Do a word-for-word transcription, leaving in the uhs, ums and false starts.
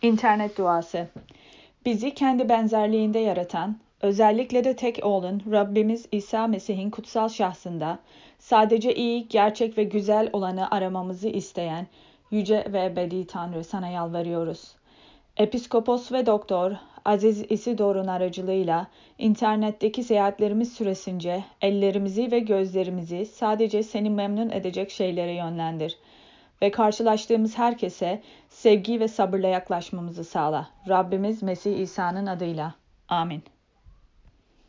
İnternet duası. Bizi kendi benzerliğinde yaratan, özellikle de tek oğlun Rabbimiz İsa Mesih'in kutsal şahsında sadece iyi, gerçek ve güzel olanı aramamızı isteyen yüce ve ebedi Tanrı, sana yalvarıyoruz. Episkopos ve Doktor Aziz Isidor'un aracılığıyla internetteki seyahatlerimiz süresince ellerimizi ve gözlerimizi sadece seni memnun edecek şeylere yönlendir ve karşılaştığımız herkese sevgi ve sabırla yaklaşmamızı sağla. Rabbimiz Mesih İsa'nın adıyla. Amin.